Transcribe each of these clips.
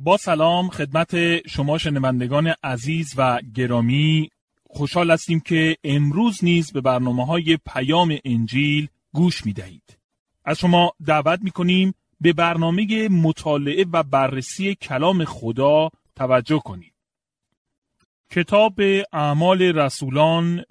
با سلام خدمت شما شنوندگان عزیز و گرامی، خوشحال هستیم که امروز نیز به برنامه‌های پیام انجیل گوش می‌دهید. از شما دعوت می‌کنیم به برنامه مطالعه و بررسی کلام خدا توجه کنید. کتاب اعمال رسولان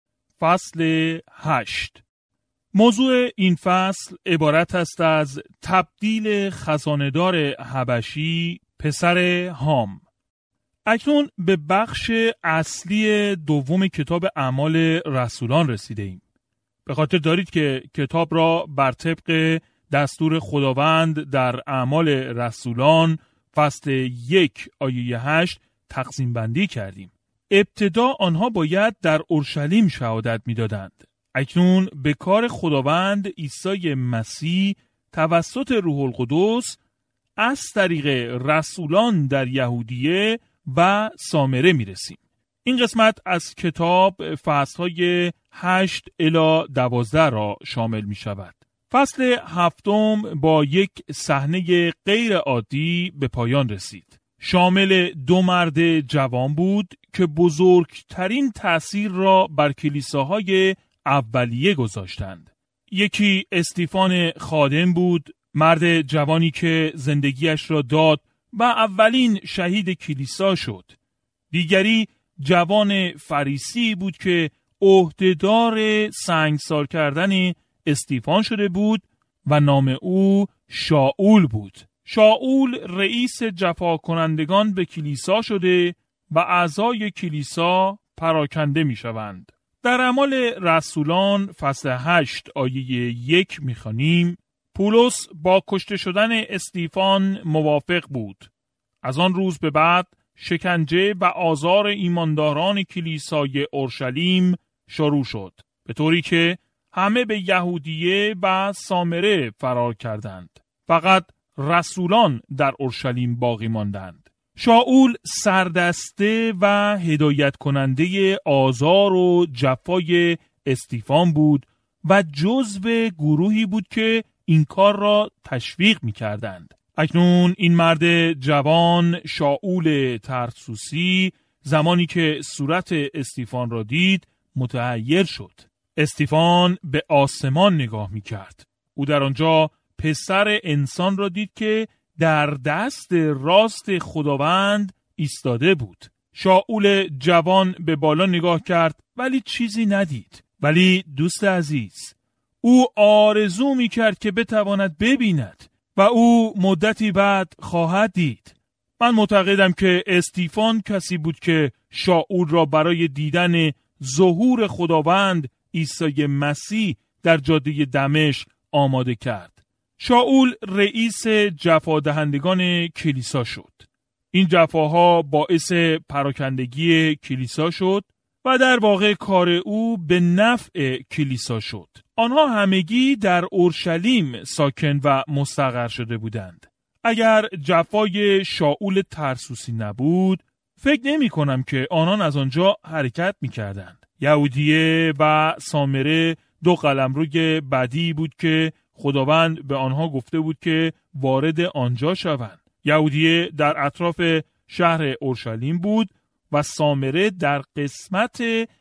فصل 8. موضوع این فصل عبارت است از تبدیل خزانه‌دار حبشی پسر هام. اکنون به بخش اصلی دوم کتاب اعمال رسولان رسیده ایم. به خاطر دارید که کتاب را بر طبق دستور خداوند در اعمال رسولان فصل 1 آیه 8 تقسیم بندی کردیم. ابتدا آنها باید در اورشلیم شهادت می‌دادند. اکنون به کار خداوند عیسی مسیح توسط روح القدس از طریق رسولان در یهودیه و سامره میرسیم. این قسمت از کتاب فصلهای 8 الی 12 را شامل می شود. فصل 7 با یک صحنه غیر عادی به پایان رسید. شامل 2 مرد جوان بود که بزرگترین تأثیر را بر کلیساهای اولیه گذاشتند. یکی استیفان خادم بود، مرد جوانی که زندگیش را داد و اولین شهید کلیسا شد. دیگری جوان فریسی بود که عهدهدار سنگسار کردن استیفان شده بود و نام او شاول بود. شاول رئیس جفا کنندگان به کلیسا شده و اعضای کلیسا پراکنده می شوند. در اعمال رسولان فصل 8 آیه 1 می خوانیم: پولس با کشته شدن استیفان موافق بود. از آن روز به بعد شکنجه و آزار ایمانداران کلیسای اورشلیم شروع شد، به طوری که همه به یهودیه و سامره فرار کردند. فقط رسولان در اورشلیم باقی ماندند. شاول سردسته و هدایت کننده آزار و جفای استیفان بود و جزو گروهی بود که این کار را تشویق می کردند. اکنون این مرد جوان شاول ترسوسی زمانی که صورت استیفان را دید متحیر شد. استیفان به آسمان نگاه می کرد. او در آنجا پسر انسان را دید که در دست راست خداوند ایستاده بود. شاول جوان به بالا نگاه کرد ولی چیزی ندید. ولی دوست عزیز، او آرزو می کرد که بتواند ببیند و او مدتی بعد خواهد دید. من معتقدم که استیفان کسی بود که شاول را برای دیدن ظهور خداوند عیسی مسیح در جاده دمشق آماده کرد. شاول رئیس جفادهندگان کلیسا شد. این جفاها باعث پراکندگی کلیسا شد و در واقع کار او به نفع کلیسا شد. آنها همگی در اورشلیم ساکن و مستقر شده بودند. اگر جفای شاول ترسوسی نبود، فکر نمی کنم که آنان از آنجا حرکت می کردند. یهودیه و سامره 2 قلمروی بدی بود که خداوند به آنها گفته بود که وارد آنجا شوند. یهودیه در اطراف شهر اورشلیم بود و سامره در قسمت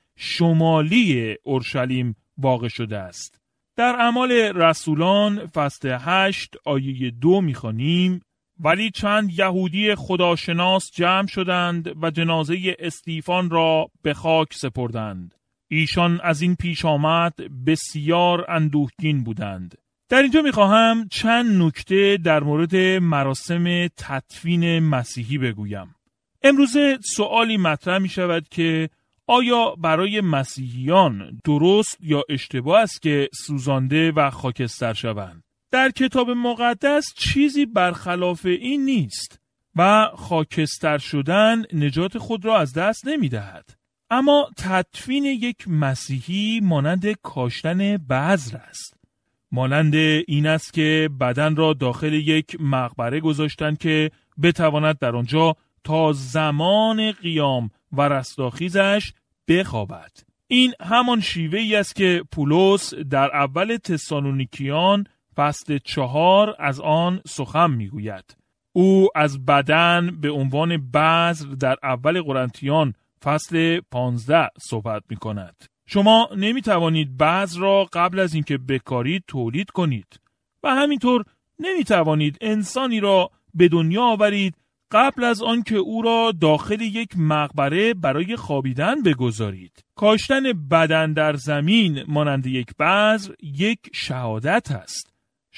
شمالی اورشلیم واقع شده است. در اعمال رسولان فصل 8 آیه 2 می‌خوانیم: ولی چند یهودی خداشناس جمع شدند و جنازه استیفان را به خاک سپردند. ایشان از این پیش آمد بسیار اندوهگین بودند. در اینجا می‌خواهم چند نکته در مورد مراسم تدفین مسیحی بگویم. امروزه سوالی مطرح می‌شود که آیا برای مسیحیان درست یا اشتباه است که سوزانده و خاکستر شوند؟ در کتاب مقدس چیزی برخلاف این نیست و خاکستر شدن نجات خود را از دست نمی‌دهد. اما تدفین یک مسیحی مانند کاشتن بذر است. مانند این است که بدن را داخل یک مقبره گذاشتند که بتواند در آنجا تا زمان قیام و رستاخیزش بخوابد. این همان شیوه‌ای است که پولس در اول تسالونیکیان فصل 4 از آن سخن میگوید. او از بدن به عنوان بذر در اول قرنتیان فصل 15 صحبت می کند. شما نمی توانید بذر را قبل از اینکه بکارید تولید کنید و همینطور نمی توانید انسانی را به دنیا آورید قبل از آن که او را داخل یک مقبره برای خوابیدن بگذارید. کاشتن بدن در زمین مانند یک بذر یک شهادت است.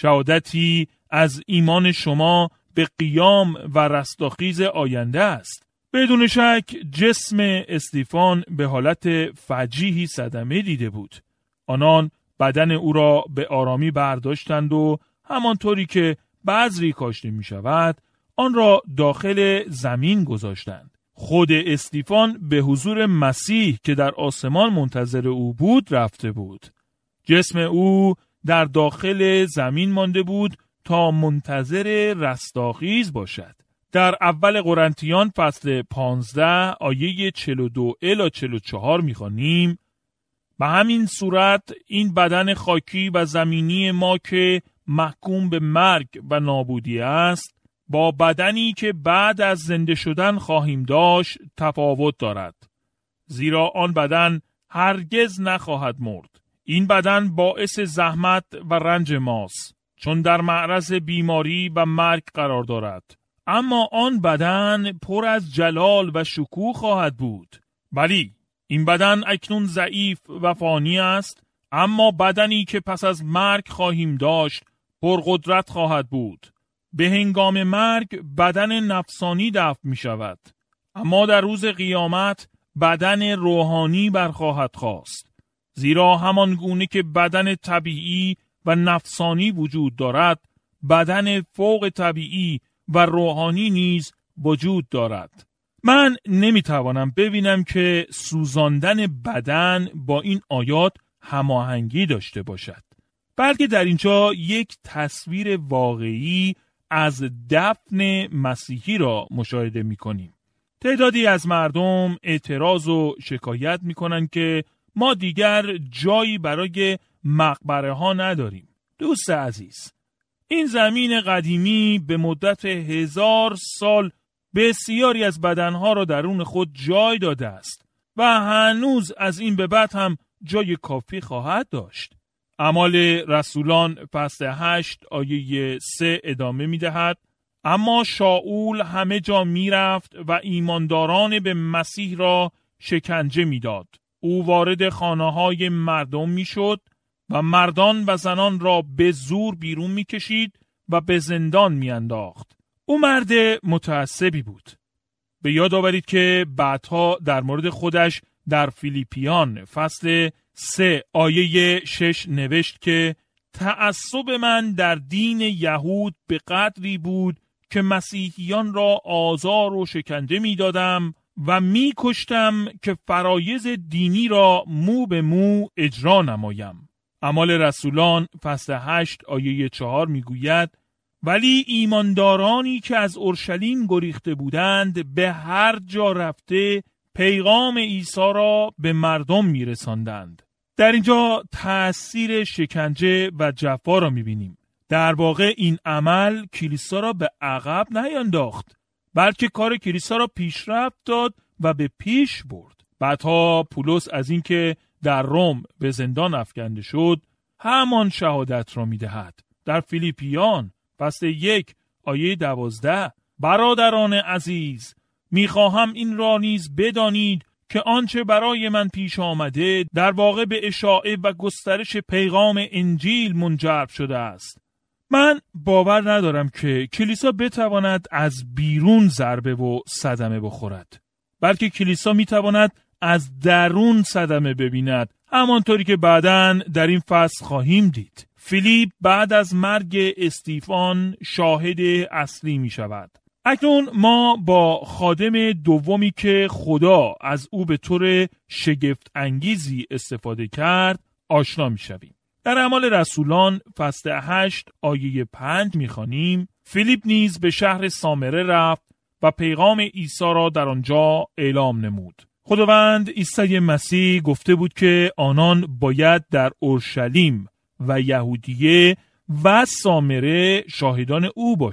شهادتی از ایمان شما به قیام و رستاخیز آینده است. بدون شک جسم استیفان به حالت فجیحی صدمه دیده بود. آنان بدن او را به آرامی برداشتند و همانطوری که بذری کاشته می شود آن را داخل زمین گذاشتند. خود استیفان به حضور مسیح که در آسمان منتظر او بود رفته بود. جسم او در داخل زمین مانده بود تا منتظر رستاخیز باشد. در اول قرنتیان فصل 15 آیه 42 الی 44 می‌خوانیم: به همین صورت این بدن خاکی و زمینی ما که محکوم به مرگ و نابودی است با بدنی که بعد از زنده شدن خواهیم داشت تفاوت دارد، زیرا آن بدن هرگز نخواهد مرد. این بدن باعث زحمت و رنج ماست، چون در معرض بیماری و مرگ قرار دارد، اما آن بدن پر از جلال و شکوه خواهد بود. بلی، این بدن اکنون ضعیف و فانی است، اما بدنی که پس از مرگ خواهیم داشت پرقدرت خواهد بود. به هنگام مرگ بدن نفسانی دفن می شود، اما در روز قیامت بدن روحانی برخواهد خاست، زیرا همان گونه که بدن طبیعی و نفسانی وجود دارد، بدن فوق طبیعی و روحانی نیز وجود دارد. من نمیتوانم ببینم که سوزاندن بدن با این آیات هماهنگی داشته باشد، بلکه در اینجا یک تصویر واقعی از دفن مسیحی را مشاهده می‌کنیم. تعدادی از مردم اعتراض و شکایت می‌کنند که ما دیگر جایی برای مقبره ها نداریم. دوست عزیز، این زمین قدیمی به مدت 1000 سال بسیاری از بدنها را درون خود جای داده است و هنوز از این به بعد هم جای کافی خواهد داشت. اعمال رسولان فصل 8 آیه 3 ادامه می دهد: اما شاول همه جا می رفت و ایمانداران به مسیح را شکنجه می داد. او وارد خانه های مردم می شد و مردان و زنان را به زور بیرون می کشید و به زندان می انداخت. او مرد متعصبی بود. به یاد آورید که بعدها در مورد خودش در فیلیپیان فصل 3 آیه 6 نوشت که تعصب من در دین یهود به قدری بود که مسیحیان را آزار و شکنجه می دادم و می کشتم که فرایض دینی را مو به مو اجرا نمایم. اعمال رسولان فصل 8 آیه 4 می گوید: ولی ایماندارانی که از اورشلیم گریخته بودند به هر جا رفته پیغام عیسی را به مردم می رساندند. در اینجا تأثیر شکنجه و جفا را می بینیم. در واقع این عمل کلیسا را به عقب نینداخت، بلکه کار کلیسا را پیشرفت داد و به پیش برد. بعدها پولس از اینکه در روم به زندان افکنده شد همان شهادت را می دهد. در فیلیپیان فصل 1 آیه 12: برادران عزیز، میخواهم این را نیز بدانید که آنچه برای من پیش آمده در واقع به اشاعه و گسترش پیغام انجیل منجر شده است. من باور ندارم که کلیسا بتواند از بیرون ضربه و صدمه بخورد، بلکه کلیسا میتواند از درون صدمه ببیند، همانطوری که بعداً در این فصل خواهیم دید. فیلیپ بعد از مرگ استیفان شاهد اصلی می شود. اکنون ما با خادم دومی که خدا از او به طور شگفت انگیزی استفاده کرد آشنا می شویم. در اعمال رسولان فصل 8 آیه 5 می خوانیم: فیلیپ نیز به شهر سامره رفت و پیغام عیسی را در آنجا اعلام نمود. خداوند عیسی مسیح گفته بود که آنان باید در اورشلیم و یهودیه و سامره شاهدان او باشند.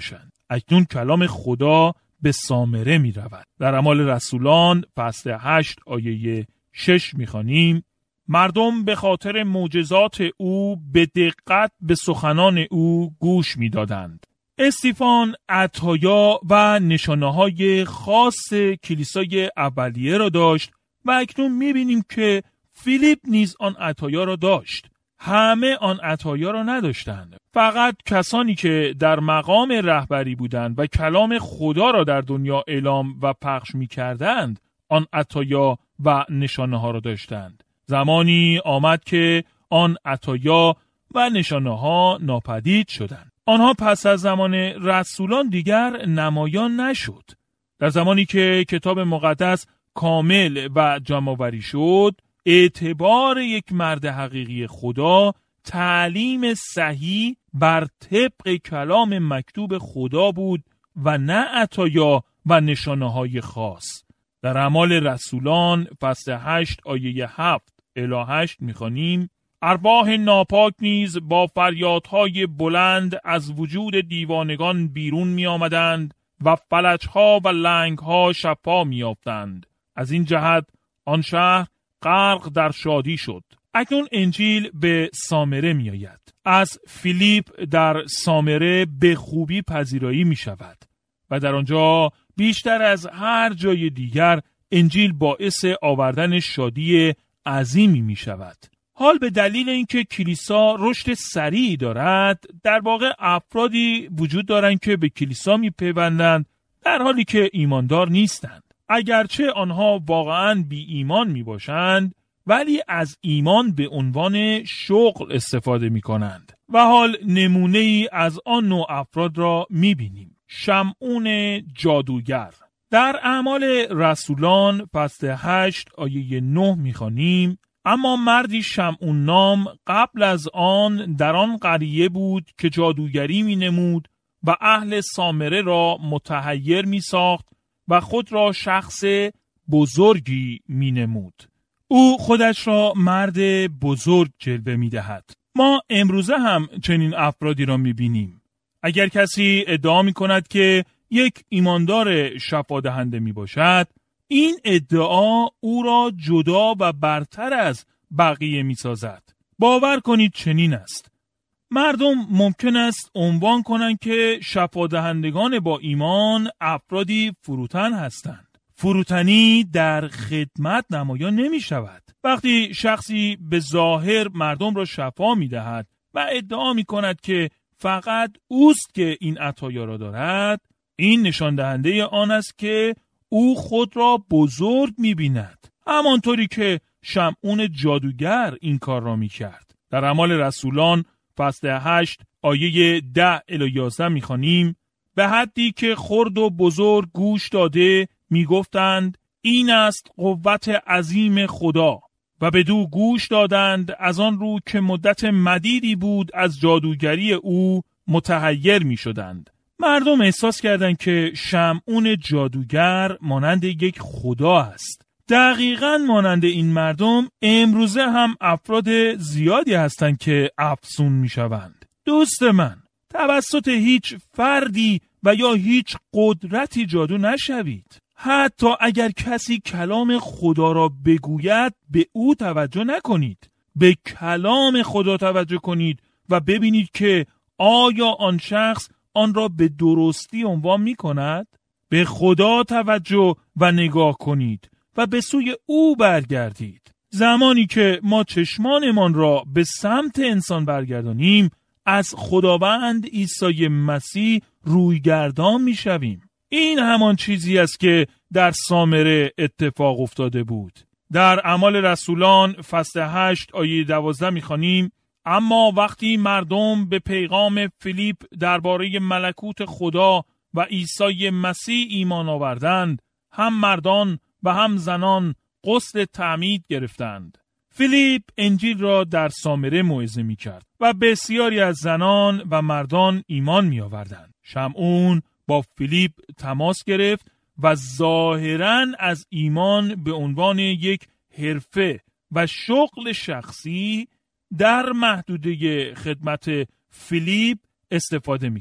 اکنون کلام خدا به سامره می رود. در اعمال رسولان فصل 8 آیه 6 می خوانیم: مردم به خاطر معجزات او به دقت به سخنان او گوش می دادند. استیفان عطایا و نشانه‌های خاص کلیسای اولیه را داشت و اکنون می بینیم که فیلیپ نیز آن عطایا را داشت. همه آن عطایا را نداشتند. فقط کسانی که در مقام رهبری بودند و کلام خدا را در دنیا اعلام و پخش می کردند آن عطایا و نشانه ها را داشتند. زمانی آمد که آن عطایا و نشانه ها ناپدید شدند. آنها پس از زمان رسولان دیگر نمایان نشد. در زمانی که کتاب مقدس کامل و جمع‌آوری شد، اعتبار یک مرد حقیقی خدا تعلیم صحیح بر طبق کلام مکتوب خدا بود و نه عطایا و نشانه‌های خاص. در اعمال رسولان فصل 8 آیه 7 الی 8 می‌خوانیم: ارواح ناپاک نیز با فریادهای بلند از وجود دیوانگان بیرون می آمدند و فلجها و لنگها شفا می یافتند. از این جهت آن شهر غرق در شادی شد. اکنون انجیل به سامره می آید. از فیلیپ در سامره به خوبی پذیرایی می شود و در آنجا بیشتر از هر جای دیگر انجیل باعث آوردن شادی عظیمی می شود. حال به دلیل اینکه کلیسا رشد سریعی دارد، در واقع افرادی وجود دارند که به کلیسا میپیوندند در حالی که ایماندار نیستند. اگرچه آنها واقعاً بی ایمان می باشند، ولی از ایمان به عنوان شغل استفاده می کنند. و حال نمونه ای از آن نوع افراد را می بینیم. شمعون جادوگر. در اعمال رسولان فصل 8 آیه 9 می خوانیم: اما مردی شمعون نام قبل از آن در آن قریه بود که جادوگری می نمود و اهل سامره را متحیر می ساخت و خود را شخص بزرگی می نمود. او خودش را مرد بزرگ جلوه می دهد. ما امروزه هم چنین افرادی را می بینیم. اگر کسی ادعا می کند که یک ایماندار شفادهنده می باشد، این ادعا او را جدا و برتر از بقیه می سازد. باور کنید چنین است. مردم ممکن است عنوان کنند که شفادهندگان با ایمان افرادی فروتن هستند. فروتنی در خدمت نمایان نمی شود. وقتی شخصی به ظاهر مردم را شفا می دهد و ادعا می کند که فقط اوست که این عطایا را دارد، این نشان دهنده آن است که او خود را بزرگ می بیند. همانطوری که شمعون جادوگر این کار را می کرد. در اعمال رسولان فصل 8 آیه 10 الی 11 می خوانیم: به حدی که خرد و بزرگ گوش داده می گفتند این است قوت عظیم خدا، و بدو گوش دادند، از آن رو که مدت مدیدی بود از جادوگری او متحیر می شدند. مردم احساس کردند که شمعون جادوگر مانند یک خدا است. دقیقاً مانند این مردم امروزه هم افراد زیادی هستند که افسون می شوند. دوست من، توسط هیچ فردی و یا هیچ قدرتی جادو نشوید. حتی اگر کسی کلام خدا را بگوید به او توجه نکنید. به کلام خدا توجه کنید و ببینید که آیا آن شخص آن را به درستی عنوان می کند؟ به خدا توجه و نگاه کنید و به سوی او برگردید. زمانی که ما چشمانمان را به سمت انسان برگردانیم، از خداوند عیسی مسیح رویگردان می شویم. این همان چیزی است که در سامره اتفاق افتاده بود. در اعمال رسولان فصل 8 آیه 12 می خوانیم: اما وقتی مردم به پیغام فیلیپ درباره ملکوت خدا و عیسی مسیح ایمان آوردند، هم مردان و هم زنان غسل تعمید گرفتند. فیلیپ انجیل را در سامره موعظه می کرد و بسیاری از زنان و مردان ایمان می آوردند. شمعون با فیلیپ تماس گرفت و ظاهراً از ایمان به عنوان یک حرفه و شغل شخصی در محدوده خدمت فیلیپ استفاده می کرد.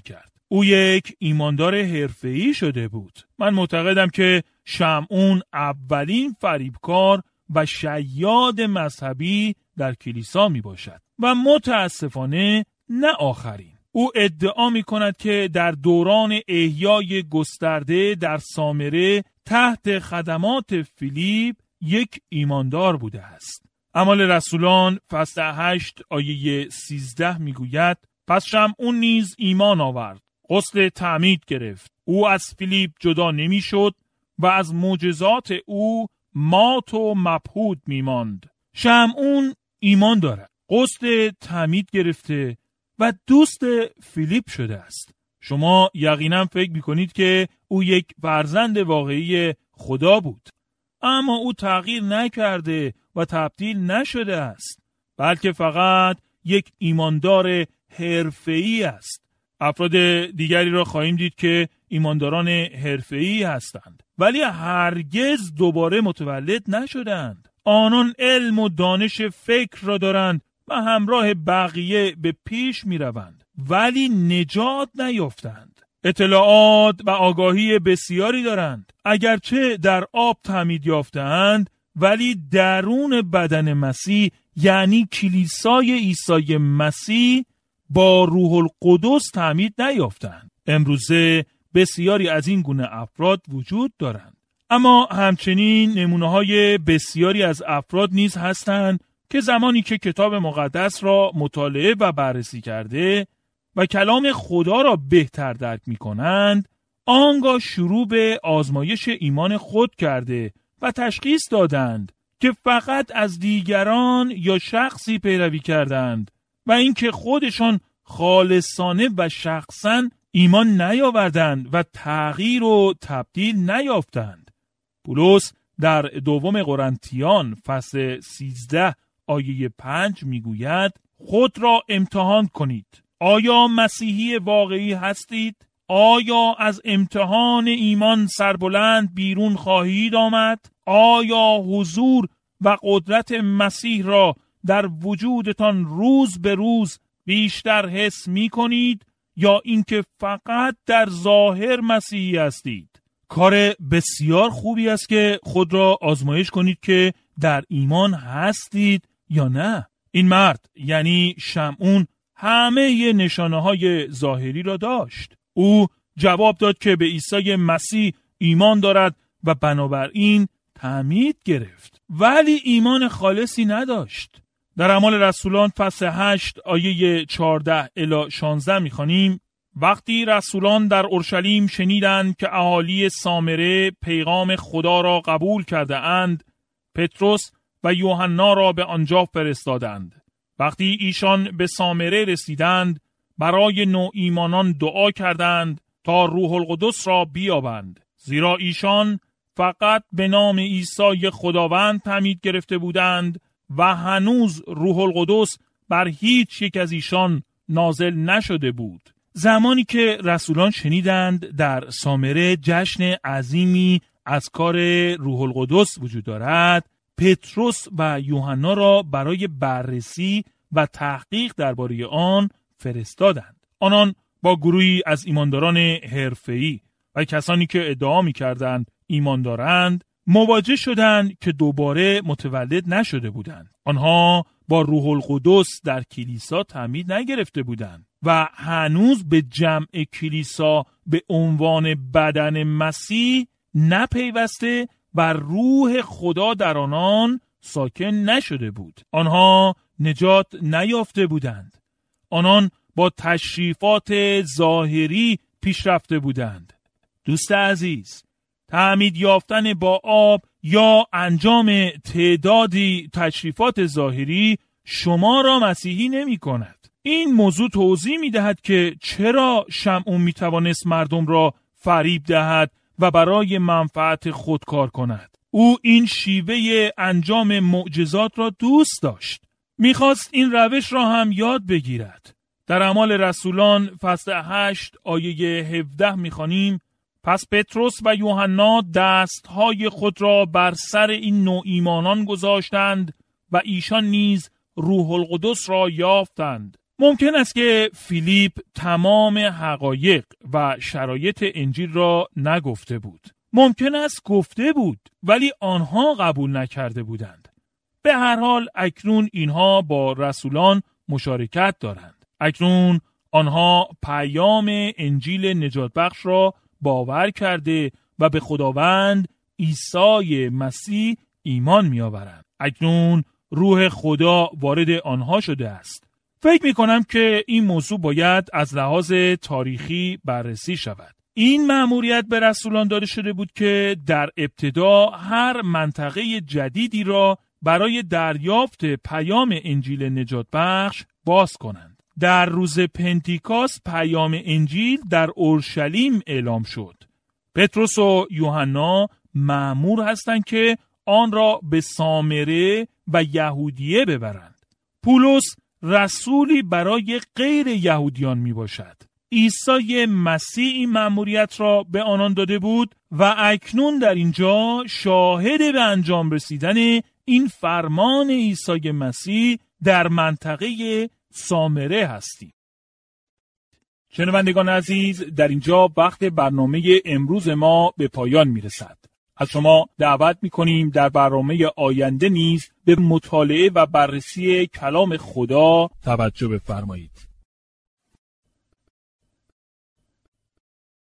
او یک ایماندار حرفه‌ای شده بود. من معتقدم که شمعون اولین فریبکار و شیاد مذهبی در کلیسا می باشد و متاسفانه نه آخرین. او ادعا می کند که در دوران احیای گسترده در سامره تحت خدمات فیلیپ یک ایماندار بوده است. اعمال رسولان فصل 8 آیه 13 می گوید پس شمعون نیز ایمان آورد، غسل تعمید گرفت. او از فیلیپ جدا نمی شد و از معجزات او مات و مبهوت می ماند. شمعون ایمان دارد، غسل تعمید گرفته و دوست فیلیپ شده است. شما یقینا فکر می کنید که او یک فرزند واقعی خدا بود، اما او تغییر نکرده و تبدیل نشده است، بلکه فقط یک ایماندار حرفه‌ای است. افراد دیگری را خواهیم دید که ایمانداران حرفه‌ای هستند ولی هرگز دوباره متولد نشدند. آنان علم و دانش فکر را دارند و همراه بقیه به پیش می روند ولی نجات نیافتند. اطلاعات و آگاهی بسیاری دارند، اگرچه در آب تعمید یافتند ولی درون بدن مسیح یعنی کلیسای عیسی مسیح با روح القدس تعمید نیافتند. امروزه بسیاری از این گونه افراد وجود دارند، اما همچنین نمونه‌های بسیاری از افراد نیز هستند که زمانی که کتاب مقدس را مطالعه و بررسی کرده و کلام خدا را بهتر درک می‌کنند، آنگاه شروع به آزمایش ایمان خود کرده و تشخیص دادند که فقط از دیگران یا شخصی پیروی کردند و اینکه خودشان خالصانه و شخصاً ایمان نیاوردند و تغییر و تبدیل نیافتند. پولس در دوم قرنتیان فصل 13 آیه 5 میگوید خود را امتحان کنید. آیا مسیحی واقعی هستید؟ آیا از امتحان ایمان سربلند بیرون خواهید آمد؟ آیا حضور و قدرت مسیح را در وجودتان روز به روز بیشتر حس می کنید یا اینکه فقط در ظاهر مسیحی هستید؟ کار بسیار خوبی است که خود را آزمایش کنید که در ایمان هستید یا نه. این مرد یعنی شمعون همه نشانه‌های ظاهری را داشت. او جواب داد که به عیسی مسیح ایمان دارد و بنابراین تعمید گرفت، ولی ایمان خالصی نداشت. در اعمال رسولان فصل 8 آیه 14 الی 16 می‌خوانیم وقتی رسولان در اورشلیم شنیدند که اهالی سامره پیغام خدا را قبول کرده اند، پتروس و یوحنا را به آنجا فرستادند. وقتی ایشان به سامره رسیدند، برای نوایمانان دعا کردند تا روح القدس را بیابند، زیرا ایشان فقط به نام عیسی خداوند تعمید گرفته بودند و هنوز روح القدس بر هیچ یک از ایشان نازل نشده بود. زمانی که رسولان شنیدند در سامره جشن عظیمی از کار روح القدس وجود دارد، پتروس و یوحنا را برای بررسی و تحقیق درباره آن فرستادند. آنان با گروهی از ایمانداران حرفه‌ای و کسانی که ادعا می‌کردند ایمان دارند مواجه شدند که دوباره متولد نشده بودند. آنها با روح القدس در کلیسا تعمید نگرفته بودند و هنوز به جمع کلیسا به عنوان بدن مسیح نپیوسته و روح خدا در آنان ساکن نشده بود. آنها نجات نیافته بودند. آنان با تشریفات ظاهری پیش رفته بودند. دوست عزیز، تعمید یافتن با آب یا انجام تعدادی تشریفات ظاهری شما را مسیحی نمی کند. این موضوع توضیح می دهد که چرا شمعون می توانست مردم را فریب دهد و برای منفعت خود کار کند. او این شیوه انجام معجزات را دوست داشت. میخواست این روش را هم یاد بگیرد. در اعمال رسولان فصل 8 آیه 17 میخوانیم پس پتروس و یوحنا دستهای خود را بر سر این نوایمانان گذاشتند و ایشان نیز روح القدس را یافتند. ممکن است که فیلیپ تمام حقایق و شرایط انجیل را نگفته بود. ممکن است گفته بود ولی آنها قبول نکرده بودند. به هر حال اکنون اینها با رسولان مشارکت دارند. اکنون آنها پیام انجیل نجات بخش را باور کرده و به خداوند عیسی مسیح ایمان می آورند. اکنون روح خدا وارد آنها شده است. فکر می کنم که این موضوع باید از لحاظ تاریخی بررسی شود. این مأموریت به رسولان داده شده بود که در ابتدا هر منطقه جدیدی را برای دریافت پیام انجیل نجات بخش باز کنند. در روز پنتیکاست پیام انجیل در اورشلیم اعلام شد. پتروس و یوحنا مأمور هستند که آن را به سامره و یهودیه ببرند. پولس رسولی برای غیر یهودیان می باشد. عیسی مسیح این مأموریت را به آنان داده بود و اکنون در اینجا شاهد به انجام رسیدن این فرمان عیسی مسیح در منطقه سامره هستیم. شنوندگان عزیز، در اینجا وقت برنامه امروز ما به پایان میرسد. از شما دعوت میکنیم در برنامه آینده نیز به مطالعه و بررسی کلام خدا توجه بفرمایید.